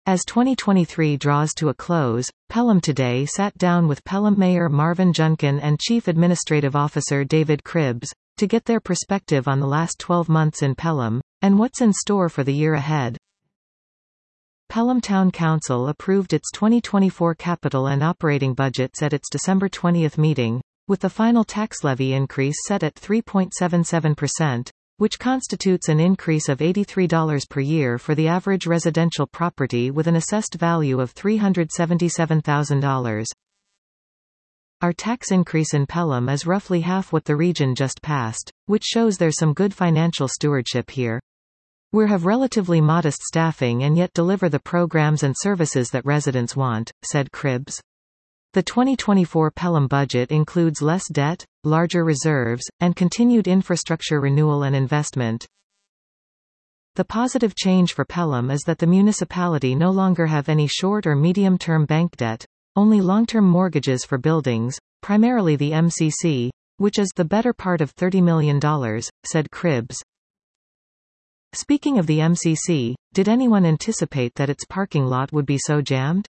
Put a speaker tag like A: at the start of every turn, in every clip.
A: As 2023 draws to a close, Pelham Today sat down with Pelham Mayor Marvin Junkin and Chief Administrative Officer David Cribbs, to get their perspective on the last 12 months in Pelham, and what's in store for the year ahead. Pelham Town Council approved its 2024 capital and operating budgets at its December 20 meeting, with the final tax levy increase set at 3.77%, which constitutes an increase of $83 per year for the average residential property with an assessed value of $377,000. Our tax increase in Pelham is roughly half what the region just passed, which shows there's some good financial stewardship here. We have relatively modest staffing and yet deliver the programs and services that residents want, said Cribbs. The 2024 Pelham budget includes less debt, larger reserves, and continued infrastructure renewal and investment. The positive change for Pelham is that the municipality no longer have any short or medium-term bank debt, only long-term mortgages for buildings, primarily the MCC, which is the better part of $30 million, said Cribbs. Speaking of the MCC, did anyone anticipate that its parking lot would be so jammed?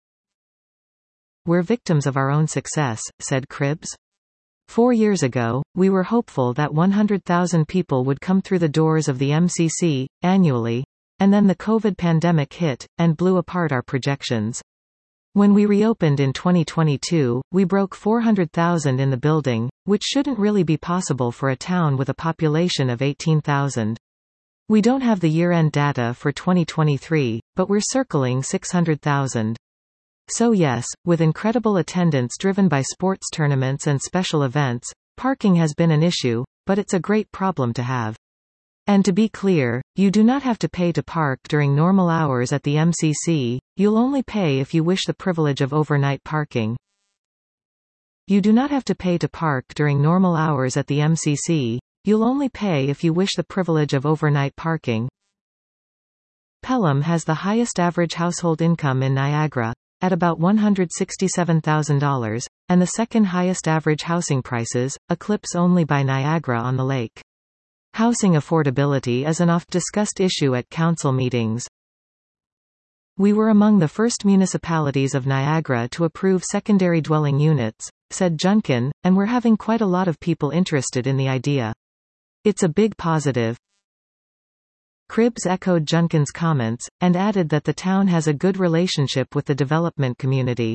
A: We're victims of our own success, said Cribbs. 4 years ago, we were hopeful that 100,000 people would come through the doors of the MCC, annually, and then the COVID pandemic hit, and blew apart our projections. When we reopened in 2022, we broke 400,000 in the building, which shouldn't really be possible for a town with a population of 18,000. We don't have the year-end data for 2023, but we're circling 600,000. So yes, with incredible attendance driven by sports tournaments and special events, parking has been an issue, but it's a great problem to have. And to be clear, you do not have to pay to park during normal hours at the MCC, you'll only pay if you wish the privilege of overnight parking. You do not have to pay to park during normal hours at the MCC, you'll only pay if you wish the privilege of overnight parking. Pelham has the highest average household income in Niagara, at about $167,000, and the second highest average housing prices, eclipsed only by Niagara-on-the-Lake. Housing affordability is an oft-discussed issue at council meetings. We were among the first municipalities of Niagara to approve secondary dwelling units, said Junkin, and we're having quite a lot of people interested in the idea. It's a big positive. Cribbs echoed Junkin's comments, and added that the town has a good relationship with the development community.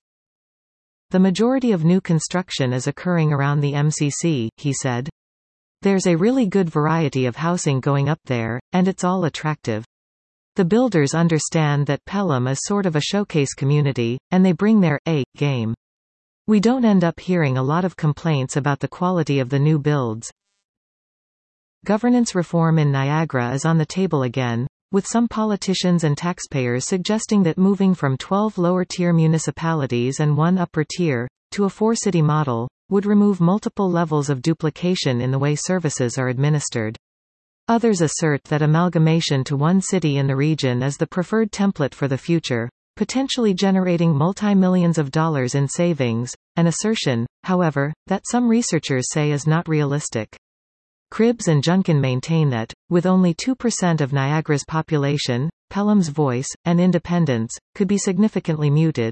A: The majority of new construction is occurring around the MCC, he said. There's a really good variety of housing going up there, and it's all attractive. The builders understand that Pelham is sort of a showcase community, and they bring their A-game. We don't end up hearing a lot of complaints about the quality of the new builds. Governance reform in Niagara is on the table again, with some politicians and taxpayers suggesting that moving from 12 lower-tier municipalities and 1 upper-tier, to a 4-city model, would remove multiple levels of duplication in the way services are administered. Others assert that amalgamation to 1 city in the region is the preferred template for the future, potentially generating multi-millions of dollars in savings, an assertion, however, that some researchers say is not realistic. Cribbs and Junkin maintain that, with only 2% of Niagara's population, Pelham's voice, and independence, could be significantly muted.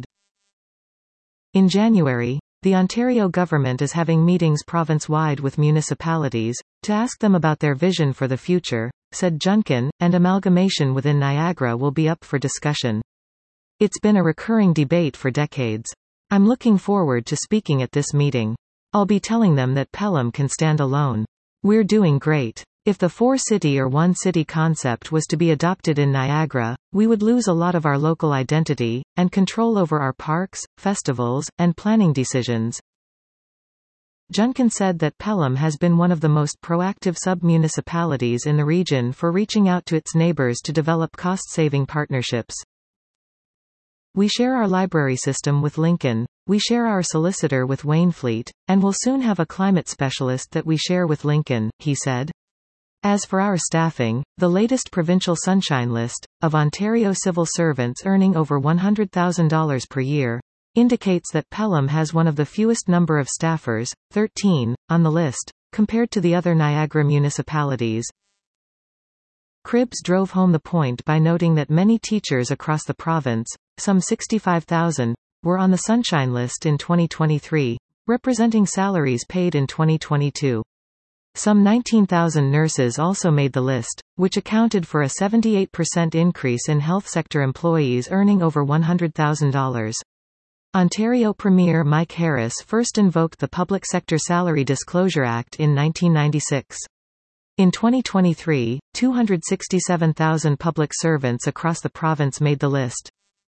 A: In January, the Ontario government is having meetings province-wide with municipalities, to ask them about their vision for the future, said Junkin, and amalgamation within Niagara will be up for discussion. It's been a recurring debate for decades. I'm looking forward to speaking at this meeting. I'll be telling them that Pelham can stand alone. We're doing great. If the 4-city or 1-city concept was to be adopted in Niagara, we would lose a lot of our local identity, and control over our parks, festivals, and planning decisions. Junkin said that Pelham has been one of the most proactive sub-municipalities in the region for reaching out to its neighbors to develop cost-saving partnerships. We share our library system with Lincoln, we share our solicitor with Waynflete, and will soon have a climate specialist that we share with Lincoln, he said. As for our staffing, the latest provincial sunshine list, of Ontario civil servants earning over $100,000 per year, indicates that Pelham has one of the fewest number of staffers, 13, on the list, compared to the other Niagara municipalities. Cribbs drove home the point by noting that many teachers across the province, some 65,000, were on the Sunshine List in 2023, representing salaries paid in 2022. Some 19,000 nurses also made the list, which accounted for a 78% increase in health sector employees earning over $100,000. Ontario Premier Mike Harris first invoked the Public Sector Salary Disclosure Act in 1996. In 2023, 267,000 public servants across the province made the list.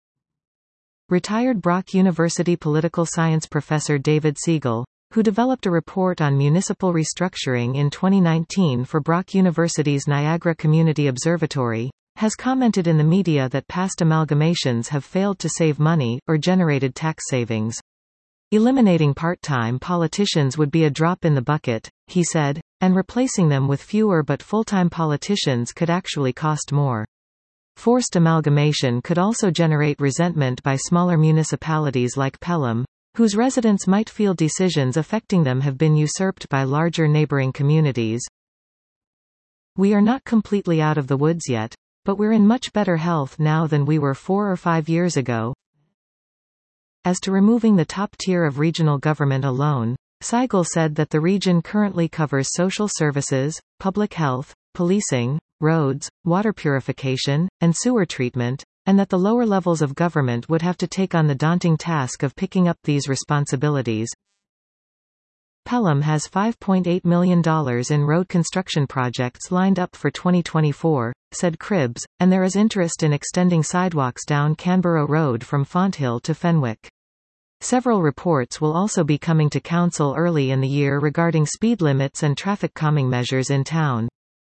A: Retired Brock University political science professor David Siegel, who developed a report on municipal restructuring in 2019 for Brock University's Niagara Community Observatory, has commented in the media that past amalgamations have failed to save money, or generated tax savings. Eliminating part-time politicians would be a drop in the bucket, he said, and replacing them with fewer but full-time politicians could actually cost more. Forced amalgamation could also generate resentment by smaller municipalities like Pelham, whose residents might feel decisions affecting them have been usurped by larger neighboring communities. We are not completely out of the woods yet, but we're in much better health now than we were 4 or 5 years ago. As to removing the top tier of regional government alone, Siegel said that the region currently covers social services, public health, policing, roads, water purification, and sewer treatment, and that the lower levels of government would have to take on the daunting task of picking up these responsibilities. Pelham has $5.8 million in road construction projects lined up for 2024, said Cribbs, and there is interest in extending sidewalks down Canberra Road from Fonthill to Fenwick. Several reports will also be coming to council early in the year regarding speed limits and traffic calming measures in town.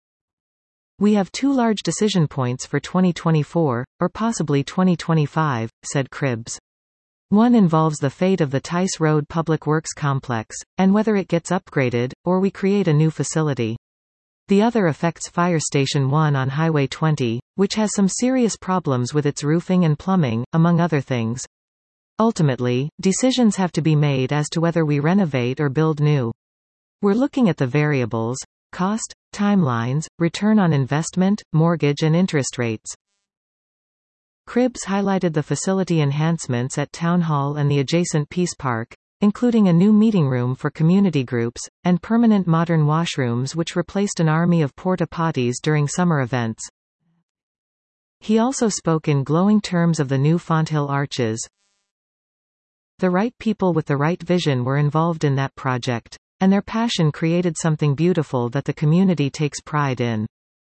A: We have 2 large decision points for 2024, or possibly 2025, said Cribbs. One involves the fate of the Tice Road Public Works Complex, and whether it gets upgraded, or we create a new facility. The other affects Fire Station 1 on Highway 20, which has some serious problems with its roofing and plumbing, among other things. Ultimately, decisions have to be made as to whether we renovate or build new. We're looking at the variables: cost, timelines, return on investment, mortgage and interest rates. Cribbs highlighted the facility enhancements at Town Hall and the adjacent Peace Park, including a new meeting room for community groups, and permanent modern washrooms which replaced an army of porta-potties during summer events. He also spoke in glowing terms of the new Fonthill Arches. The right people with the right vision were involved in that project, and their passion created something beautiful that the community takes pride in.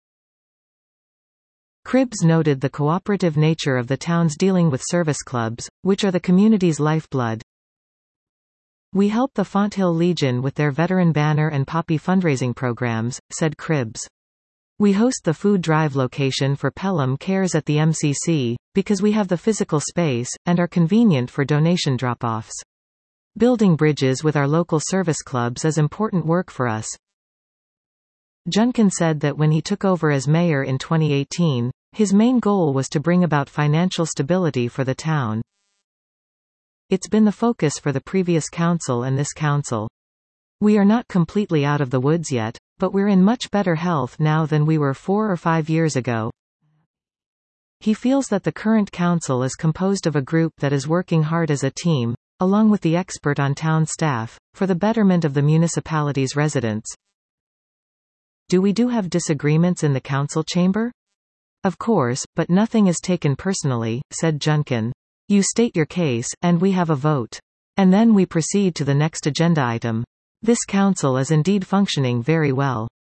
A: Cribbs noted the cooperative nature of the town's dealing with service clubs, which are the community's lifeblood. We help the Fonthill Legion with their Veteran Banner and Poppy fundraising programs, said Cribbs. We host the food drive location for Pelham Cares at the MCC, because we have the physical space, and are convenient for donation drop-offs. Building bridges with our local service clubs is important work for us. Junkin said that when he took over as mayor in 2018, his main goal was to bring about financial stability for the town. It's been the focus for the previous council and this council. We are not completely out of the woods yet, but we're in much better health now than we were 4 or 5 years ago. He feels that the current council is composed of a group that is working hard as a team, along with the expert on town staff, for the betterment of the municipality's residents. Do we have disagreements in the council chamber? Of course, but nothing is taken personally, said Junkin. You state your case, and we have a vote. And then we proceed to the next agenda item. This council is indeed functioning very well.